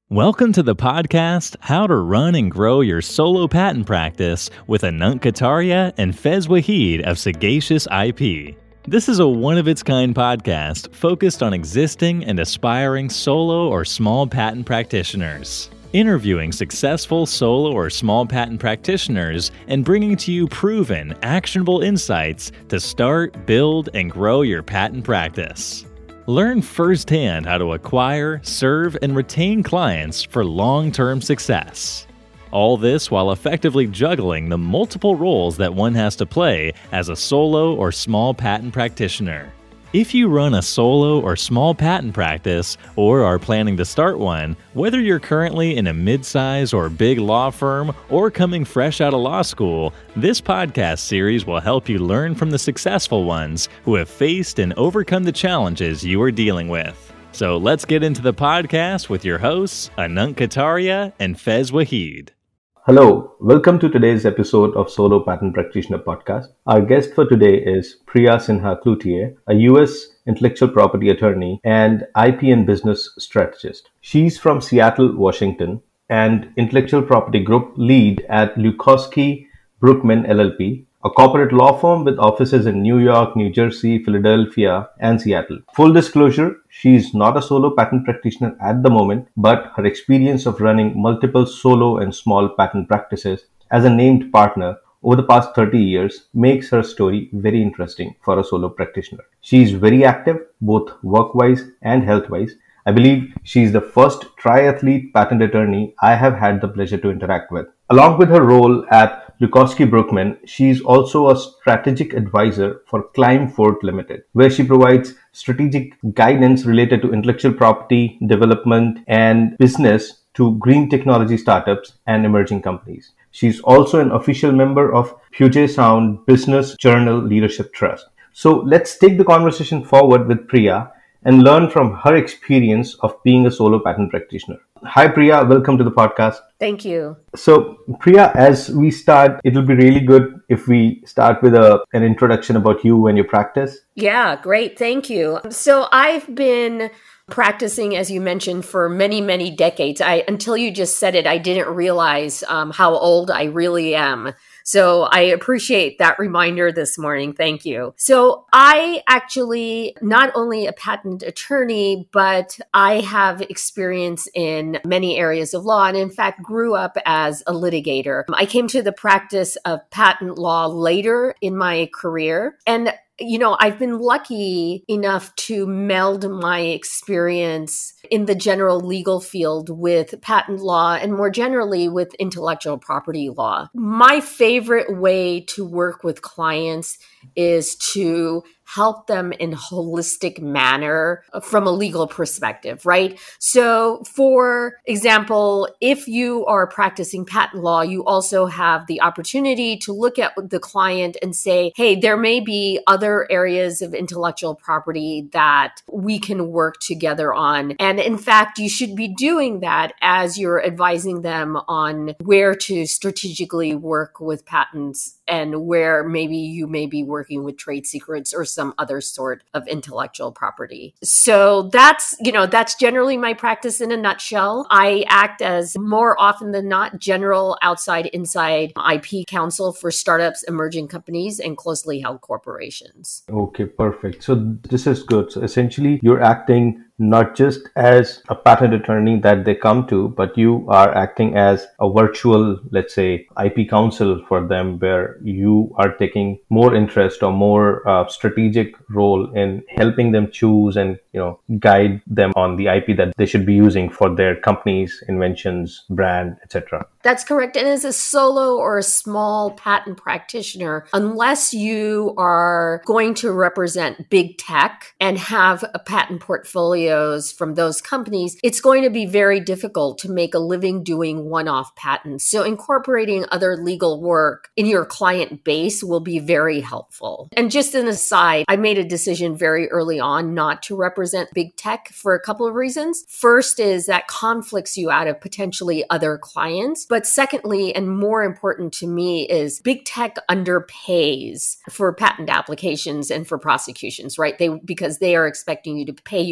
Welcome to the podcast, How to Run and Grow Your Solo Patent Practice with Anant Kataria and Faiz Wahid of Sagacious IP. This is a one-of-its-kind podcast focused on existing and aspiring solo or small patent practitioners, interviewing successful solo or small patent practitioners and bringing to you proven, actionable insights to start, build, and grow your patent practice. Learn firsthand how to acquire, serve, and retain clients for long-term success. All this while effectively juggling the multiple roles that one has to play as a solo or small patent practitioner. If you run a solo or small patent practice or are planning to start one, whether you're currently in a mid-size or big law firm or coming fresh out of law school, this podcast series will help you learn from the successful ones who have faced and overcome the challenges you are dealing with. So let's get into the podcast with your hosts, Anant Kataria and Faiz Wahid. Hello, welcome to today's episode of Solo Patent Practitioner Podcast. Our guest for today is Priya Sinha Cloutier, a US intellectual property attorney and IP and business strategist. She's from Seattle, Washington, and intellectual property group lead at Lukosky Brookman LLP, a corporate law firm with offices in New York, New Jersey, Philadelphia, and Seattle. Full disclosure, she's not a solo patent practitioner at the moment, but her experience of running multiple solo and small patent practices as a named partner over the past 30 years makes her story very interesting for a solo practitioner. She's very active, both work-wise and health-wise. I believe she's the first triathlete patent attorney I have had the pleasure to interact with. Along with her role at Lukosky Brookman, she is also a strategic advisor for Climb Fort Limited, where she provides strategic guidance related to intellectual property, development, and business to green technology startups and emerging companies. She's also an official member of Puget Sound Business Journal Leadership Trust. So let's take the conversation forward with Priya and learn from her experience of being a solo patent practitioner. Hi, Priya. Welcome to the podcast. Thank you. So, Priya, as we start, it'll be really good if we start with an introduction about you and your practice. Yeah, great. Thank you. So I've been practicing, as you mentioned, for many, many decades. Until you just said it, I didn't realize how old I really am. So I appreciate that reminder this morning. Thank you. So I actually not only a patent attorney, but I have experience in many areas of law and in fact grew up as a litigator. I came to the practice of patent law later in my career. And I've been lucky enough to meld my experience in the general legal field with patent law and more generally with intellectual property law. My favorite way to work with clients is to help them in a holistic manner from a legal perspective, right? So for example, if you are practicing patent law, you also have the opportunity to look at the client and say, hey, there may be other areas of intellectual property that we can work together on. And in fact, you should be doing that as you're advising them on where to strategically work with patents and where maybe you may be working with trade secrets or some other sort of intellectual property. So that's generally my practice in a nutshell. I act as more often than not general outside-inside IP counsel for startups, emerging companies, and closely held corporations. Okay, perfect. So this is good. So essentially, you're acting not just as a patent attorney that they come to, but you are acting as a virtual, let's say, IP counsel for them, where you are taking more interest or more strategic role in helping them choose and guide them on the IP that they should be using for their companies, inventions, brand, etc. That's correct. And as a solo or a small patent practitioner, unless you are going to represent big tech and have a patent portfolios from those companies, it's going to be very difficult to make a living doing one-off patents. So incorporating other legal work in your client base will be very helpful. And just an aside, I made a decision very early on not to represent big tech for a couple of reasons. First is that conflicts you out of potentially other clients. But secondly, and more important to me, is big tech underpays for patent applications and for prosecutions, right? Because they are expecting you to pay you in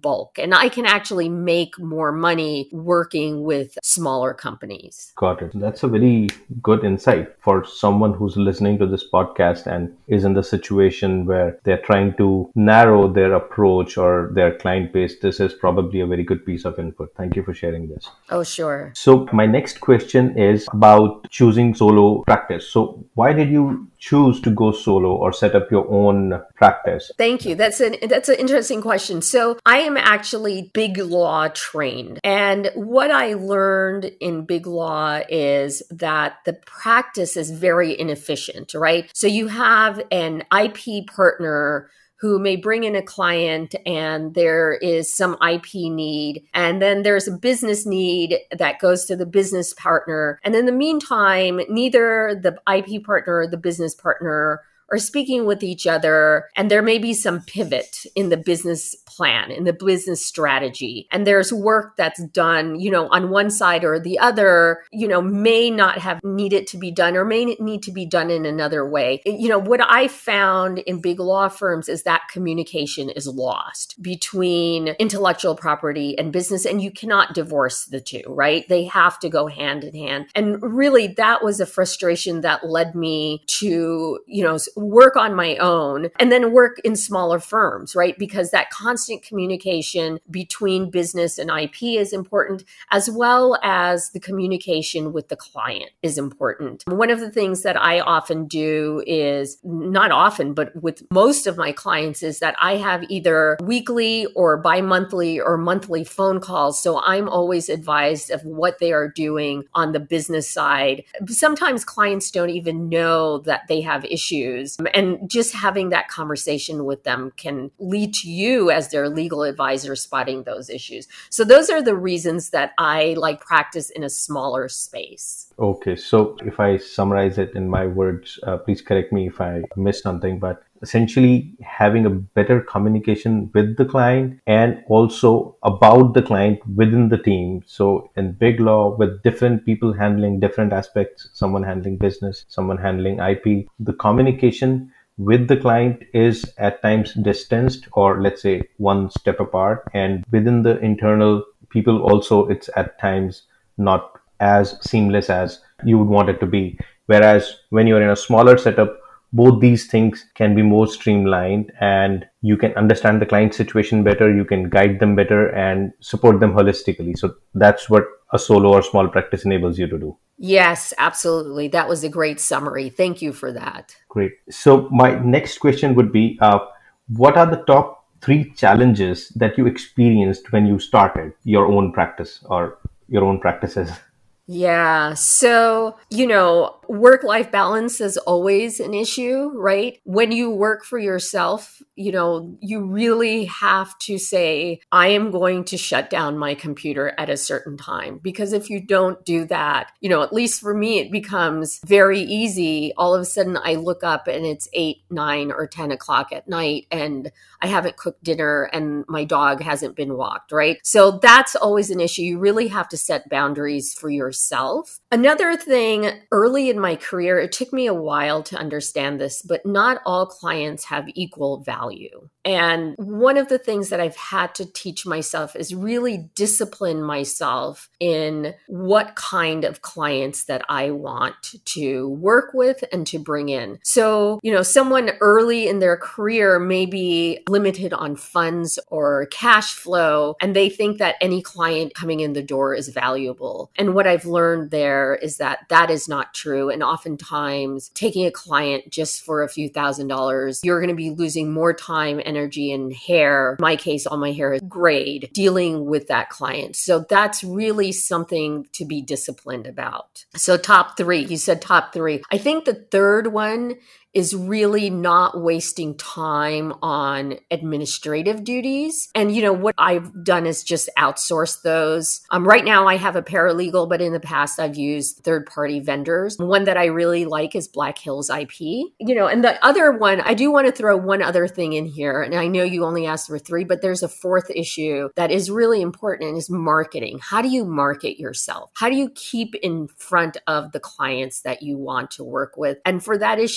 bulk. And I can actually make more money working with smaller companies. Got it. That's a very good insight for someone who's listening to this podcast and is in the situation where they're trying to narrow their approach or their client base. This is probably a very good piece of input. Thank you for sharing this. Oh, sure. So my next question is about choosing solo practice. So why did you choose to go solo or set up your own practice? Thank you. That's an interesting question. So I am actually Big Law trained. And what I learned in Big Law is that the practice is very inefficient, right? So you have an IP partner who may bring in a client and there is some IP need. And then there's a business need that goes to the business partner. And in the meantime, neither the IP partner or the business partner are speaking with each other. And there may be some pivot in the business plan, in the business strategy. And there's work that's done, on one side or the other, may not have needed to be done or may need to be done in another way. What I found in big law firms is that communication is lost between intellectual property and business, and you cannot divorce the two, right? They have to go hand in hand. And really, that was a frustration that led me to, work on my own and then work in smaller firms, right? Because that constant communication between business and IP is important, as well as the communication with the client is important. One of the things that I often do is, not often, but with most of my clients, is that I have either weekly or bi-monthly or monthly phone calls. So I'm always advised of what they are doing on the business side. Sometimes clients don't even know that they have issues. And just having that conversation with them can lead to you as their legal advisor spotting those issues. So those are the reasons that I practice in a smaller space. Okay, so if I summarize it in my words, please correct me if I missed something, but essentially having a better communication with the client and also about the client within the team. So in big law, with different people handling different aspects, someone handling business, someone handling IP, the communication with the client is at times distanced, or let's say one step apart, and within the internal people also, it's at times not as seamless as you would want it to be. Whereas when you're in a smaller setup, both these things can be more streamlined and you can understand the client situation better, you can guide them better and support them holistically. So that's what a solo or small practice enables you to do. Yes, absolutely. That was a great summary. Thank you for that. Great. So my next question would be, what are the top 3 challenges that you experienced when you started your own practice or your own practices? Yeah. So, work-life balance is always an issue, right? When you work for yourself, you really have to say, I am going to shut down my computer at a certain time. Because if you don't do that, at least for me, it becomes very easy. All of a sudden I look up and it's 8, 9, or 10 o'clock at night and I haven't cooked dinner and my dog hasn't been walked, right? So that's always an issue. You really have to set boundaries for yourself. Another thing, early in my career, it took me a while to understand this, but not all clients have equal value. And one of the things that I've had to teach myself is really discipline myself in what kind of clients that I want to work with and to bring in. So, someone early in their career may be limited on funds or cash flow, and they think that any client coming in the door is valuable. And what I've learned there is that that is not true. And oftentimes taking a client just for a few $1,000s, you're going to be losing more time, energy, and hair. In my case, all my hair is grayed dealing with that client. So that's really something to be disciplined about. So top 3, you said top 3. I think the third one is really not wasting time on administrative duties. And, what I've done is just outsource those. Right now I have a paralegal, but in the past I've used third-party vendors. One that I really like is Black Hills IP. And the other one, I do want to throw one other thing in here. And I know you only asked for 3, but there's a 4th issue that is really important, and is marketing. How do you market yourself? How do you keep in front of the clients that you want to work with? And for that issue, I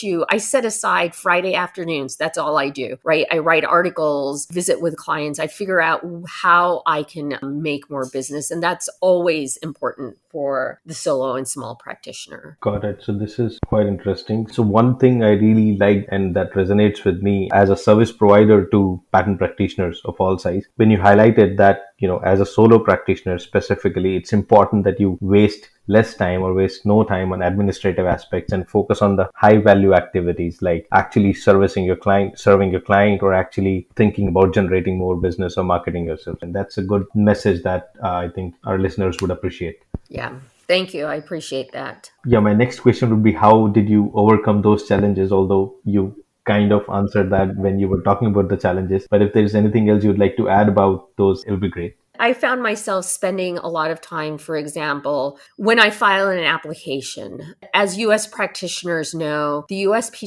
set aside Friday afternoons. That's all I do, right? I write articles, visit with clients. I figure out how I can make more business. And that's always important for the solo and small practitioner. Got it. So this is quite interesting. So one thing I really like and that resonates with me as a service provider to patent practitioners of all size, when you highlighted that, as a solo practitioner specifically, it's important that you waste less time or waste no time on administrative aspects and focus on the high value activities like actually serving your client, or actually thinking about generating more business or marketing yourself. And that's a good message that I think our listeners would appreciate. Yeah. Thank you. I appreciate that. Yeah. My next question would be, how did you overcome those challenges? Although you kind of answered that when you were talking about the challenges, but if there's anything else you'd like to add about those, it'll be great. I found myself spending a lot of time, for example, when I file an application. As US practitioners know, the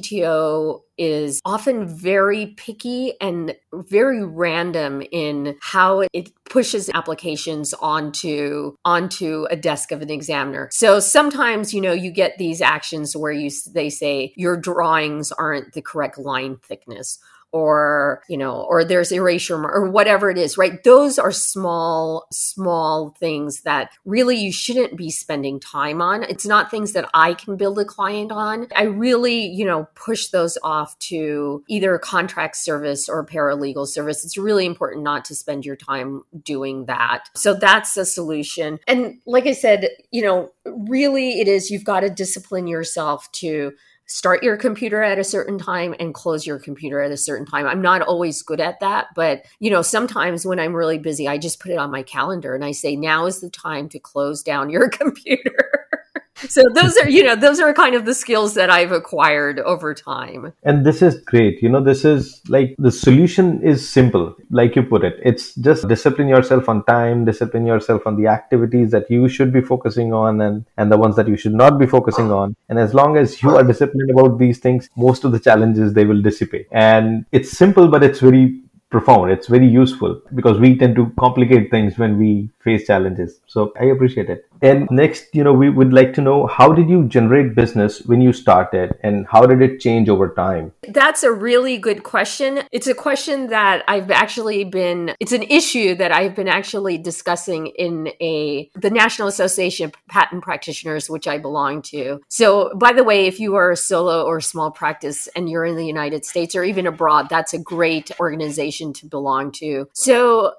USPTO is often very picky and very random in how it pushes applications onto a desk of an examiner. So sometimes, you get these actions where they say your drawings aren't the correct line thickness, or there's erasure or whatever it is, right? Those are small things that really you shouldn't be spending time on. It's not things that I can build a client on. I really, push those off to either a contract service or a paralegal service. It's really important not to spend your time doing that. So that's the solution. And like I said, really it is, you've got to discipline yourself to start your computer at a certain time and close your computer at a certain time. I'm not always good at that, but sometimes when I'm really busy, I just put it on my calendar and I say, now is the time to close down your computer. So those are kind of the skills that I've acquired over time. And this is great. This is like, the solution is simple, like you put it. It's just discipline yourself on time, discipline yourself on the activities that you should be focusing on and the ones that you should not be focusing on. And as long as you are disciplined about these things, most of the challenges, they will dissipate. And it's simple, but it's very profound. It's very useful because we tend to complicate things when we face challenges. So I appreciate it. And next, we would like to know, how did you generate business when you started and how did it change over time? That's a really good question. It's a question that it's an issue that I've been actually discussing in the National Association of Patent Practitioners, which I belong to. So by the way, if you are a solo or small practice and you're in the United States or even abroad, that's a great organization to belong to. So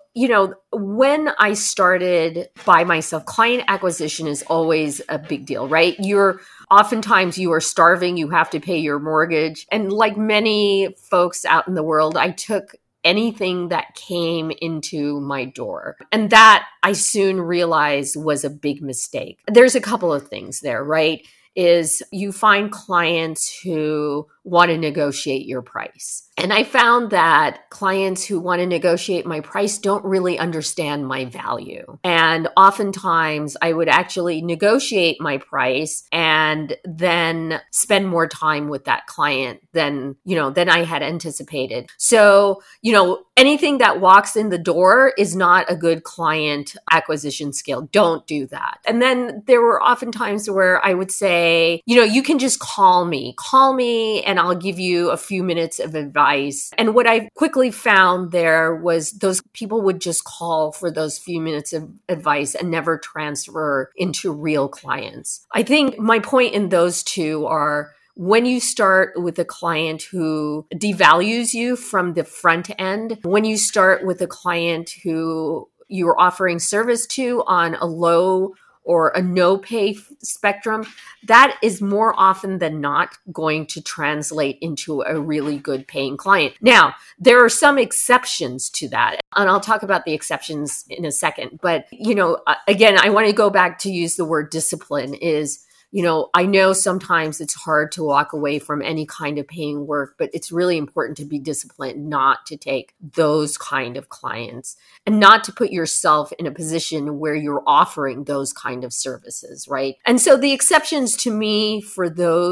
when I started by myself, client acquisition is always a big deal, right? Oftentimes you are starving, you have to pay your mortgage. And like many folks out in the world, I took anything that came into my door. And that I soon realized was a big mistake. There's a couple of things there, right? Is you find clients who want to negotiate your price. And I found that clients who want to negotiate my price don't really understand my value. And oftentimes I would actually negotiate my price and then spend more time with that client than I had anticipated. So, anything that walks in the door is not a good client acquisition skill. Don't do that. And then there were often times where I would say, you can just call me and I'll give you a few minutes of advice. And what I quickly found there was those people would just call for those few minutes of advice and never transfer into real clients. I think my point in those two are, when you start with a client who devalues you from the front end, when you start with a client who you're offering service to on a low or a no pay spectrum, that is more often than not going to translate into a really good paying client. Now, there are some exceptions to that, and I'll talk about the exceptions in a second. But, again, I want to go back to use the word discipline is, I know sometimes it's hard to walk away from any kind of paying work, but it's really important to be disciplined not to take those kind of clients and not to put yourself in a position where you're offering those kind of services, right? And so the exceptions to me for those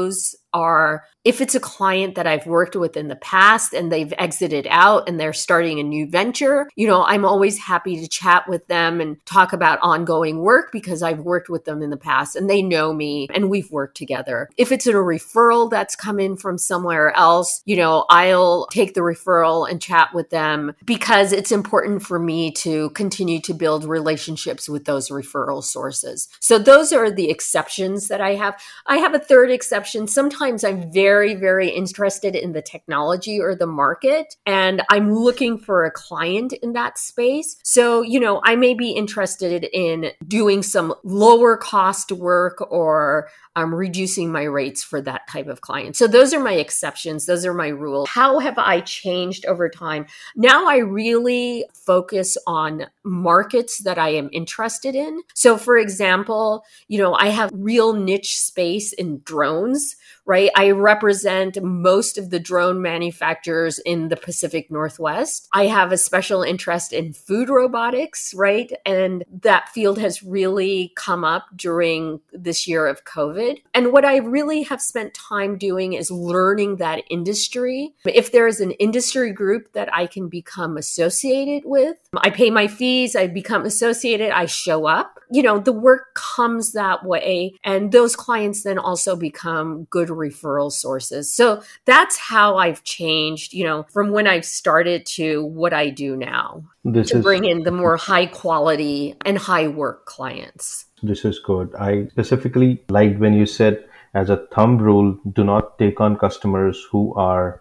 are if it's a client that I've worked with in the past and they've exited out and they're starting a new venture, I'm always happy to chat with them and talk about ongoing work because I've worked with them in the past and they know me and we've worked together. If it's a referral that's come in from somewhere else, I'll take the referral and chat with them because it's important for me to continue to build relationships with those referral sources. So those are the exceptions that I have. I have a third exception. Sometimes I'm very, very interested in the technology or the market, and I'm looking for a client in that space. So, I may be interested in doing some lower cost work or reducing my rates for that type of client. So those are my exceptions. Those are my rules. How have I changed over time? Now I really focus on markets that I am interested in. So for example, I have real niche space in drones, right? I represent most of the drone manufacturers in the Pacific Northwest. I have a special interest in food robotics, right? And that field has really come up during this year of COVID. And what I really have spent time doing is learning that industry. If there is an industry group that I can become associated with, I pay my fees, I become associated, I show up. The work comes that way. And those clients then also become good referral sources. So that's how I've changed, from when I started to what I do now to bring in the more high quality and high work clients. This is good. I specifically liked when you said, as a thumb rule, do not take on customers who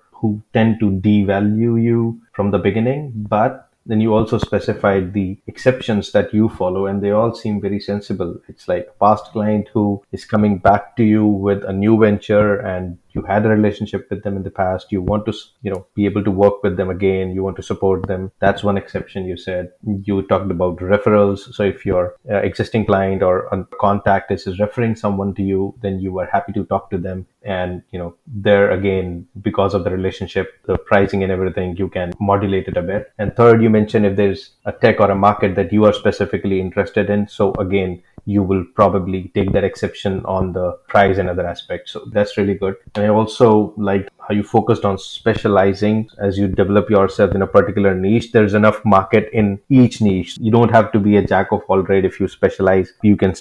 tend to devalue you from the beginning, but then you also specified the exceptions that you follow, and they all seem very sensible. It's like a past client who is coming back to you with a new venture and you had a relationship with them in the past. You want to, be able to work with them again. You want to support them. That's one exception you said. You talked about referrals. So if your existing client or a contact is referring someone to you, then you are happy to talk to them. And, there again, because of the relationship, the pricing and everything, you can modulate it a bit. And third, you mentioned if there's a tech or a market that you are specifically interested in. So again, you will probably take that exception on the price and other aspects. So that's really good. And I also liked how you focused on specializing as you develop yourself in a particular niche. There's enough market in each niche. You don't have to be a jack of all trades. If you specialize, you can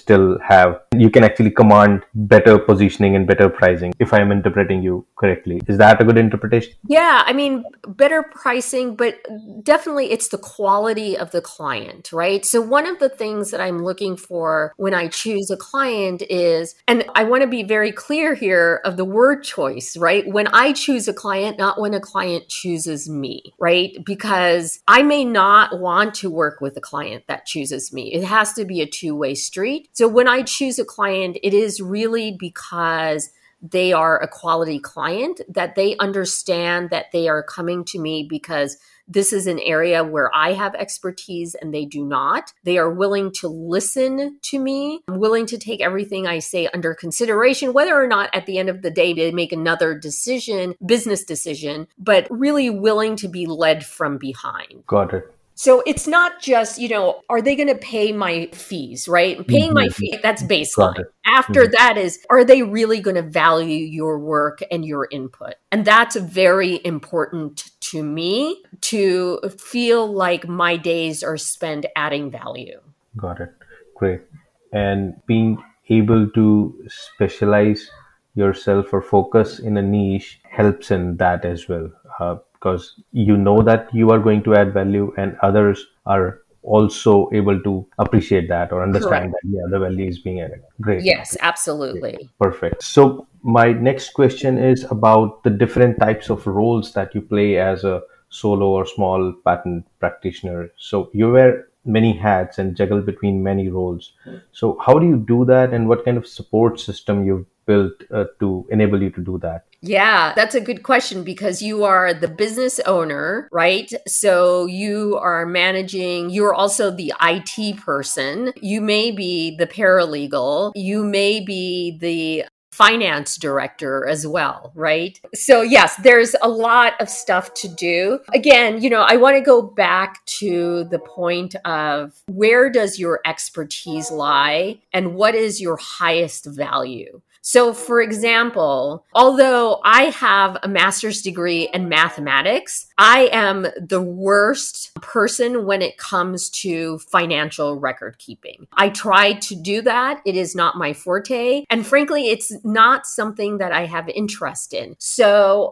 actually command better positioning and better pricing, if I'm interpreting you correctly. Is that a good interpretation? Yeah, better pricing, but definitely it's the quality of the client, right? So one of the things that I'm looking for when I choose a client is, and I want to be very clear here of the word choice, right? When I choose a client, not when a client chooses me, right? Because I may not want to work with a client that chooses me. It has to be a two-way street. So when I choose a client, it is really because they are a quality client, that they understand that they are coming to me because this is an area where I have expertise and they do not. They are willing to listen to me, willing to take everything I say under consideration, whether or not at the end of the day they make another decision, business decision, but really willing to be led from behind. Got it. So it's not just, are they going to pay my fees, right? Paying my fee, that's baseline. After that is, are they really going to value your work and your input? And that's very important to me to feel like my days are spent adding value. Got it. Great. And being able to specialize yourself or focus in a niche helps in that as well. Because you know that you are going to add value and others are also able to appreciate that or understand that, the value is being added. Great. Yes, absolutely. Okay. Perfect. So my next question is about the different types of roles that you play as a solo or small patent practitioner. So you wear many hats and juggle between many roles. So how do you do that, and what kind of support system you've built to enable you to do that? Yeah, that's a good question because you are the business owner, right? So you are managing, you're also the IT person. You may be the paralegal. You may be the finance director as well, right? So yes, there's a lot of stuff to do. Again, I want to go back to the point of where does your expertise lie and what is your highest value? So for example, although I have a master's degree in mathematics, I am the worst person when it comes to financial record keeping. I tried to do that. It is not my forte. And frankly, it's not something that I have interest in. So,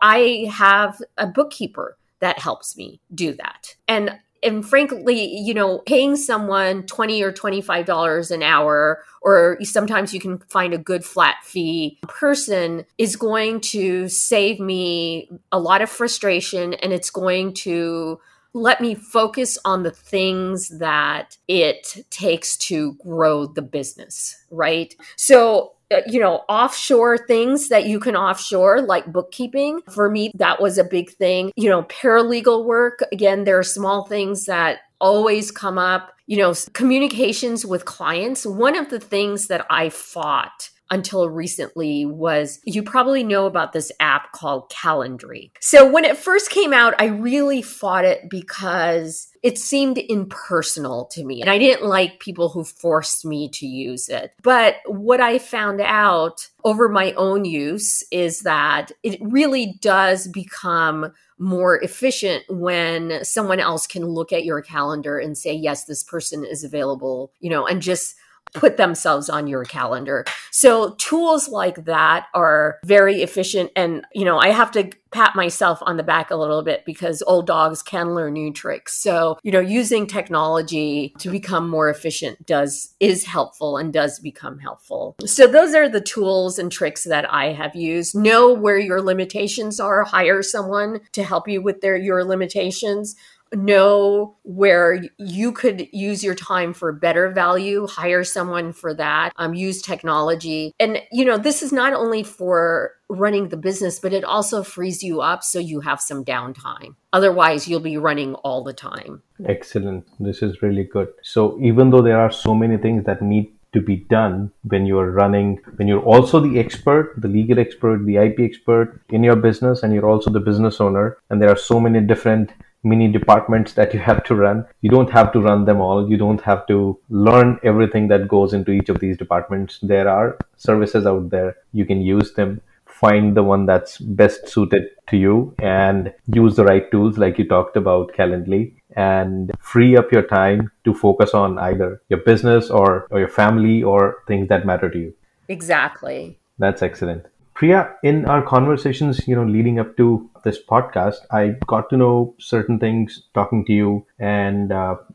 I have a bookkeeper that helps me do that. And frankly, paying someone $20 or $25 an hour, or sometimes you can find a good flat fee person, is going to save me a lot of frustration, and it's going to let me focus on the things that it takes to grow the business, right? So offshore things that you can offshore, like bookkeeping. For me, that was a big thing. Paralegal work. Again, there are small things that always come up. Communications with clients. One of the things that I fought until recently was, you probably know about this app called Calendly. So when it first came out, I really fought it because it seemed impersonal to me. And I didn't like people who forced me to use it. But what I found out over my own use is that it really does become more efficient when someone else can look at your calendar and say, yes, this person is available, and just put themselves on your calendar. So tools like that are very efficient. And, I have to pat myself on the back a little bit because old dogs can learn new tricks. So, using technology to become more efficient is helpful and does become helpful. So those are the tools and tricks that I have used. Know where your limitations are. Hire someone to help you with your limitations. Know where you could use your time for better value, hire someone for that, use technology. And, this is not only for running the business, but it also frees you up so you have some downtime. Otherwise, you'll be running all the time. Excellent. This is really good. So even though there are so many things that need to be done when you're also the expert, the legal expert, the IP expert in your business, and you're also the business owner, and there are so many different mini departments that you have to run. You don't have to run them all. You don't have to learn everything that goes into each of these departments. There are services out there. You can use them, find the one that's best suited to you, and use the right tools like you talked about, Calendly, and free up your time to focus on either your business or your family or things that matter to you. Exactly. That's excellent. Priya, in our conversations, leading up to this podcast, I got to know certain things talking to you. And,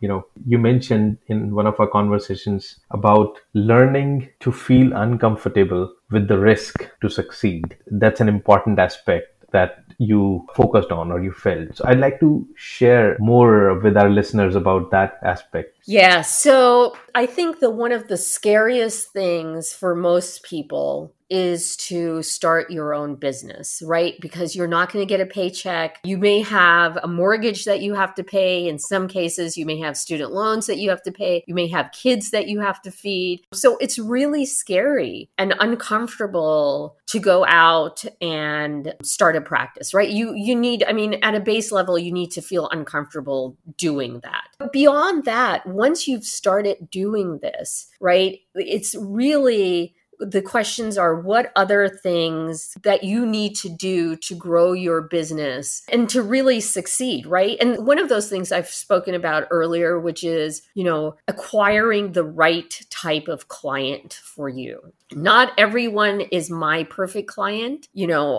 you mentioned in one of our conversations about learning to feel uncomfortable with the risk to succeed. That's an important aspect that you focused on or you felt. So I'd like to share more with our listeners about that aspect. Yeah. So I think one of the scariest things for most people is to start your own business, right? Because you're not going to get a paycheck. You may have a mortgage that you have to pay. In some cases, you may have student loans that you have to pay. You may have kids that you have to feed. So it's really scary and uncomfortable to go out and start a practice, right? You need, at a base level, you need to feel uncomfortable doing that. But beyond that, once you've started doing this, right, it's really, the questions are, what other things that you need to do to grow your business and to really succeed, right? And one of those things I've spoken about earlier, which is, acquiring the right type of client for you. Not everyone is my perfect client.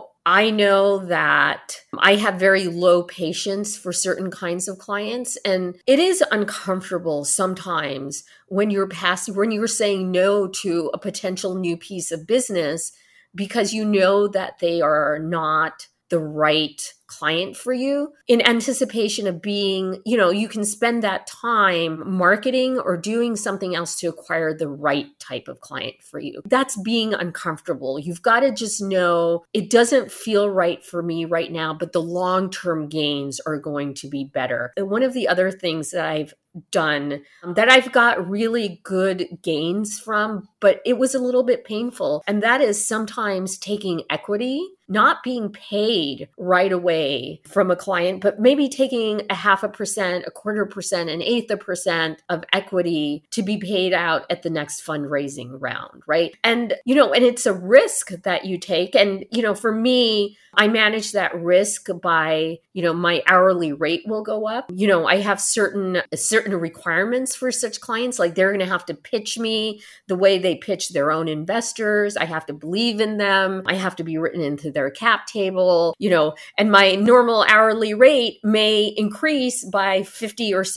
I know that I have very low patience for certain kinds of clients, and it is uncomfortable sometimes when you're saying no to a potential new piece of business because you know that they are not the right client for you, in anticipation of being, you can spend that time marketing or doing something else to acquire the right type of client for you. That's being uncomfortable. You've got to just know it doesn't feel right for me right now, but the long-term gains are going to be better. And one of the other things that I've done that I've got really good gains from, but it was a little bit painful. And that is sometimes taking equity, not being paid right away from a client, but maybe taking 0.5%, 1/4%, 1/8% of equity to be paid out at the next fundraising round, right? And, and it's a risk that you take. And, for me, I manage that risk by, my hourly rate will go up. I have certain requirements for such clients, like they're going to have to pitch me the way they pitch their own investors. I have to believe in them. I have to be written into their cap table, and my normal hourly rate may increase by 50 or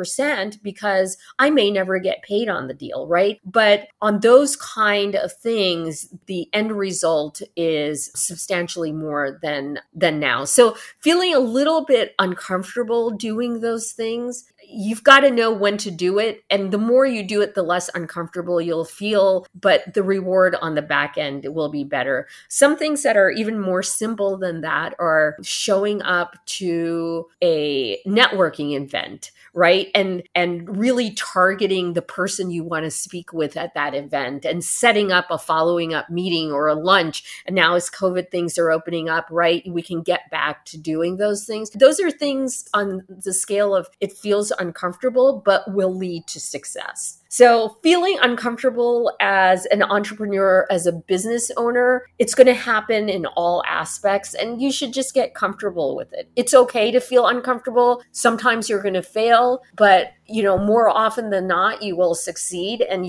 60% because I may never get paid on the deal, right? But on those kind of things, the end result is substantially more than now. So feeling a little bit uncomfortable doing those things, you've got to know when to do it. And the more you do it, the less uncomfortable you'll feel, but the reward on the back end will be better. Some things that are even more simple than that are showing up to a networking event, right? And really targeting the person you want to speak with at that event and setting up a following up meeting or a lunch. And now as COVID things are opening up, right, we can get back to doing those things. Those are things on the scale of it feels uncomfortable, but will lead to success. So feeling uncomfortable as an entrepreneur, as a business owner, it's going to happen in all aspects, and you should just get comfortable with it. It's okay to feel uncomfortable. Sometimes you're going to fail, but more often than not, you will succeed, and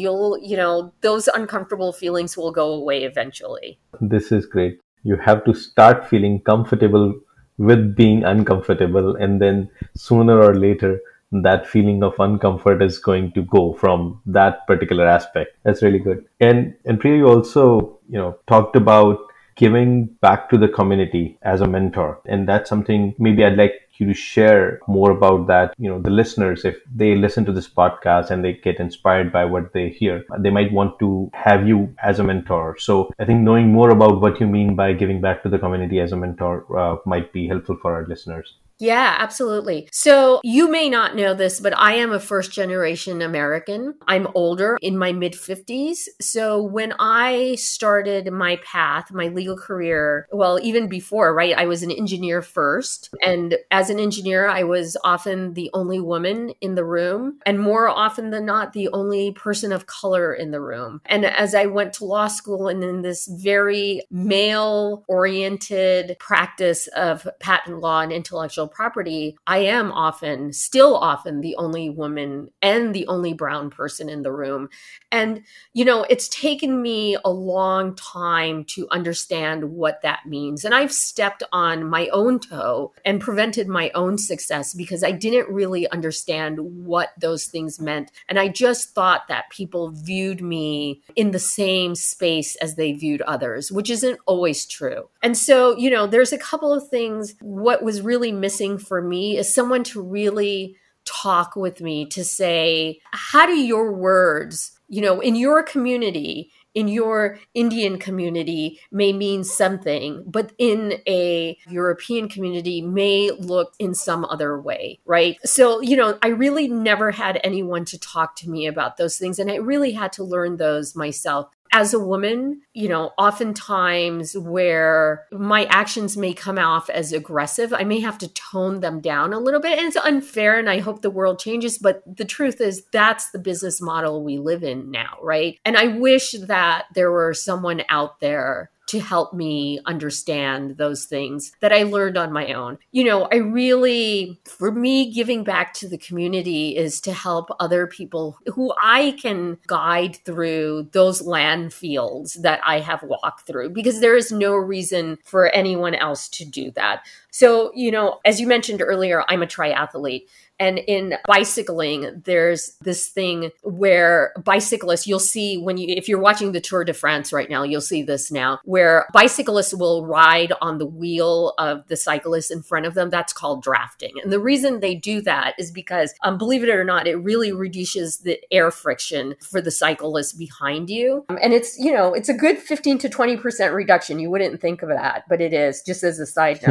those uncomfortable feelings will go away eventually. This is great. You have to start feeling comfortable with being uncomfortable, and then sooner or later, that feeling of uncomfort is going to go from that particular aspect. That's really good. And Priya, you also, talked about giving back to the community as a mentor. And that's something maybe I'd like you to share more about that. The listeners, if they listen to this podcast and they get inspired by what they hear, they might want to have you as a mentor. So I think knowing more about what you mean by giving back to the community as a mentor might be helpful for our listeners. Yeah, absolutely. So you may not know this, but I am a first generation American. I'm older, in my mid 50s. So when I started my path, my legal career, well, even before, right, I was an engineer first. And as an engineer, I was often the only woman in the room, and more often than not, the only person of color in the room. And as I went to law school and in this very male oriented practice of patent law and intellectual property, I am still often the only woman and the only brown person in the room. And, it's taken me a long time to understand what that means. And I've stepped on my own toe and prevented my own success because I didn't really understand what those things meant. And I just thought that people viewed me in the same space as they viewed others, which isn't always true. And so, there's a couple of things. What was really missing for me is someone to really talk with me to say, how do your words, in your community, in your Indian community may mean something, but in a European community may look in some other way, right? So, I really never had anyone to talk to me about those things. And I really had to learn those myself. As a woman, oftentimes where my actions may come off as aggressive, I may have to tone them down a little bit. And it's unfair, and I hope the world changes. But the truth is, that's the business model we live in now, right? And I wish that there were someone out there to help me understand those things that I learned on my own. For me, giving back to the community is to help other people who I can guide through those land fields that I have walked through, because there is no reason for anyone else to do that. So, as you mentioned earlier, I'm a triathlete. And in bicycling, there's this thing where bicyclists, you'll see if you're watching the Tour de France right now, you'll see this now, where bicyclists will ride on the wheel of the cyclist in front of them. That's called drafting. And the reason they do that is because, believe it or not, it really reduces the air friction for the cyclist behind you. And it's a good 15 to 20% reduction. You wouldn't think of that, but it is, just as a side note.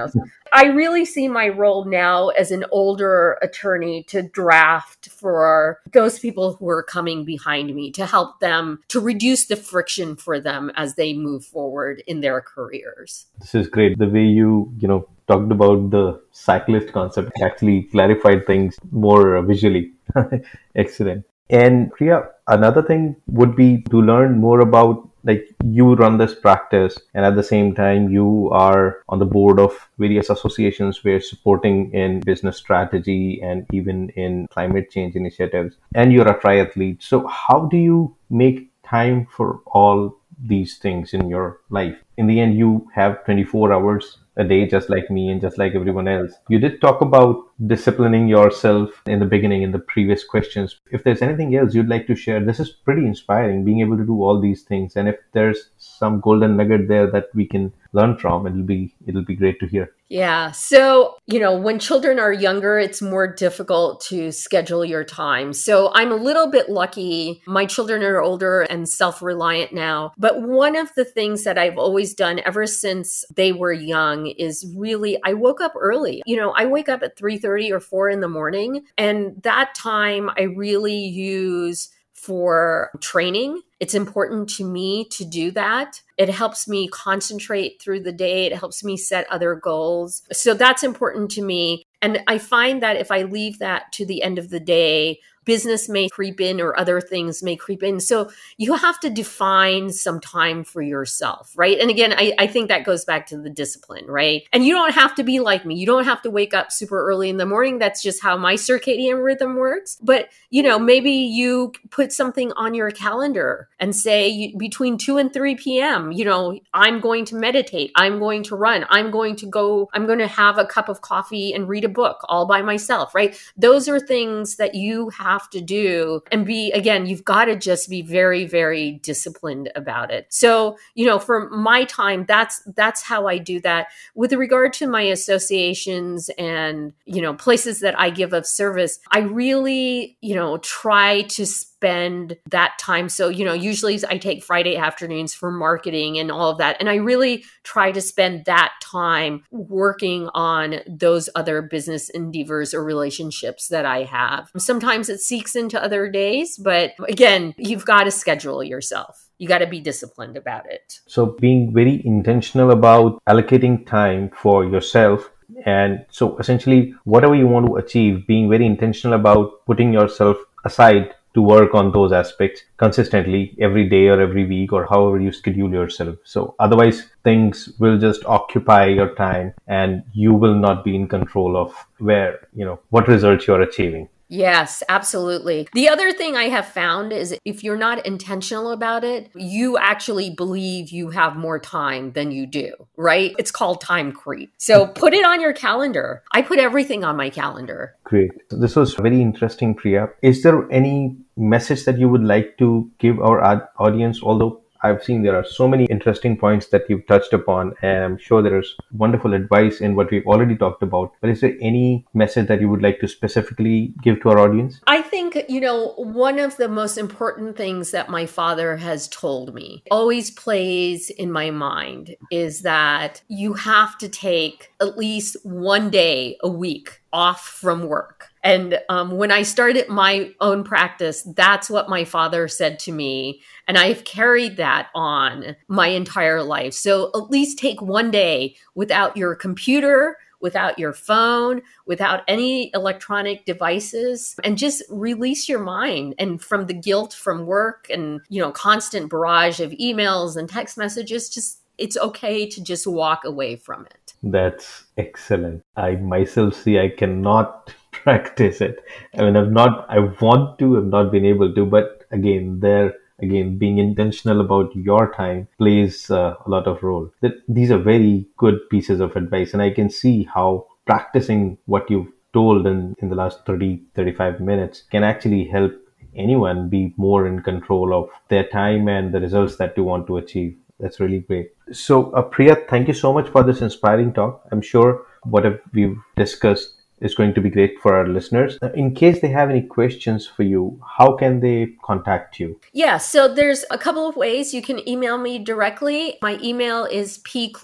I really see my role now as an older attorney to draft for those people who are coming behind me, to help them, to reduce the friction for them as they move forward in their careers. This is great. The way you talked about the cyclist concept actually clarified things more visually. Excellent. And Priya, another thing would be to learn more about, like, you run this practice and at the same time you are on the board of various associations where supporting in business strategy and even in climate change initiatives, and you're a triathlete. So how do you make time for all these things in your life? In the end, you have 24 hours a day, just like me and just like everyone else. You did talk about disciplining yourself in the beginning in the previous questions. If there's anything else you'd like to share, this is pretty inspiring, being able to do all these things. And if there's some golden nugget there that we can learn from, it'll be great to hear. Yeah. So, when children are younger, it's more difficult to schedule your time. So I'm a little bit lucky. My children are older and self-reliant now. But one of the things that I've always done ever since they were young is really, I woke up early. I wake up at 3:30 or 4 in the morning. And that time I really use for training. It's important to me to do that. It helps me concentrate through the day. It helps me set other goals. So that's important to me. And I find that if I leave that to the end of the day, business may creep in or other things may creep in. So you have to define some time for yourself, right? And again, I think that goes back to the discipline, right? And you don't have to be like me. You don't have to wake up super early in the morning. That's just how my circadian rhythm works. But, maybe you put something on your calendar and say between 2 and 3 p.m., I'm going to meditate. I'm going to run. I'm going to have a cup of coffee and read a book all by myself, right? Those are things that you have to do and you've got to just be very, very disciplined about it. So, for my time, that's how I do that. With regard to my associations and, places that I give of service, I really, try to spend that time. So, usually I take Friday afternoons for marketing and all of that. And I really try to spend that time working on those other business endeavors or relationships that I have. Sometimes it seeks into other days, but again, you've got to schedule yourself. You got to be disciplined about it. So being very intentional about allocating time for yourself. And so essentially, whatever you want to achieve, being very intentional about putting yourself aside to work on those aspects consistently every day or every week or however you schedule yourself. So otherwise things will just occupy your time and you will not be in control of what results you're achieving. Yes, absolutely. The other thing I have found is if you're not intentional about it, you actually believe you have more time than you do, right? It's called time creep. So put it on your calendar. I put everything on my calendar. Great. This was very interesting, Priya. Is there any message that you would like to give our audience? Although I've seen there are so many interesting points that you've touched upon, and I'm sure there is wonderful advice in what we've already talked about. But is there any message that you would like to specifically give to our audience? I think, one of the most important things that my father has told me always plays in my mind is that you have to take at least one day a week off from work. And when I started my own practice, that's what my father said to me. And I've carried that on my entire life. So at least take one day without your computer, without your phone, without any electronic devices, and just release your mind and from the guilt from work and, constant barrage of emails and text messages. It's okay to just walk away from it. That's excellent. I myself see I cannot practice it. I mean, I want to, I've not been able to, but again, being intentional about your time plays a lot of role. These are very good pieces of advice, and I can see how practicing what you've told in the last 35 minutes can actually help anyone be more in control of their time and the results that you want to achieve. That's really great. So, Priya, thank you so much for this inspiring talk. I'm sure what we've discussed is going to be great for our listeners. In case they have any questions for you, how can they contact you? Yeah, so there's a couple of ways. You can email me directly. My email is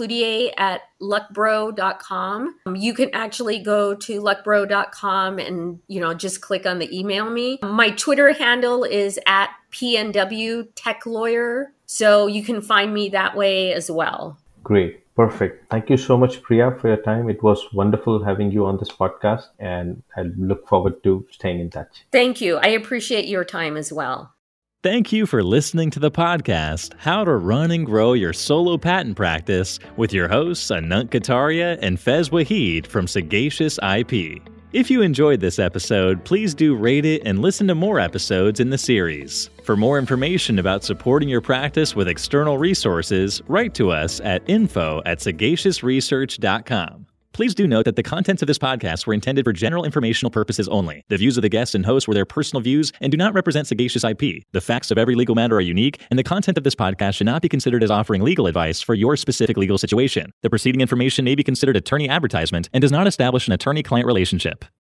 pcloutier@luckbro.com. You can actually go to luckbro.com and, just click on the email me. My Twitter handle is @PNW Tech Lawyer. So you can find me that way as well. Great. Perfect. Thank you so much, Priya, for your time. It was wonderful having you on this podcast, and I look forward to staying in touch. Thank you. I appreciate your time as well. Thank you for listening to the podcast, How to Run and Grow Your Solo Patent Practice, with your hosts, Anant Kataria and Faiz Wahid from Sagacious IP. If you enjoyed this episode, please do rate it and listen to more episodes in the series. For more information about supporting your practice with external resources, write to us at info@sagaciousresearch.com. Please do note that the contents of this podcast were intended for general informational purposes only. The views of the guests and hosts were their personal views and do not represent Sagacious IP. The facts of every legal matter are unique, and the content of this podcast should not be considered as offering legal advice for your specific legal situation. The preceding information may be considered attorney advertisement and does not establish an attorney-client relationship.